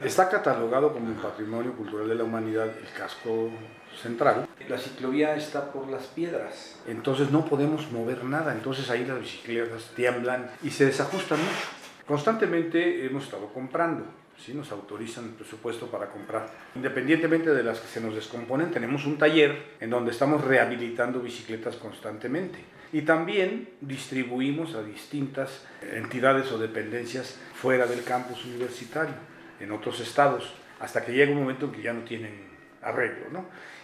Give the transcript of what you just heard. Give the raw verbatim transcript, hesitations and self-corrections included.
Está catalogado como un patrimonio cultural de la humanidad el casco central. La ciclovía está por las piedras, entonces no podemos mover nada, entonces ahí las bicicletas tiemblan y se desajustan mucho. Constantemente hemos estado comprando, ¿sí? Nos autorizan el presupuesto para comprar. Independientemente de las que se nos descomponen, tenemos un taller en donde estamos rehabilitando bicicletas constantemente. Y también distribuimos a distintas entidades o dependencias fuera del campus universitario, en otros estados, hasta que llega un momento en que ya no tienen arreglo, ¿no?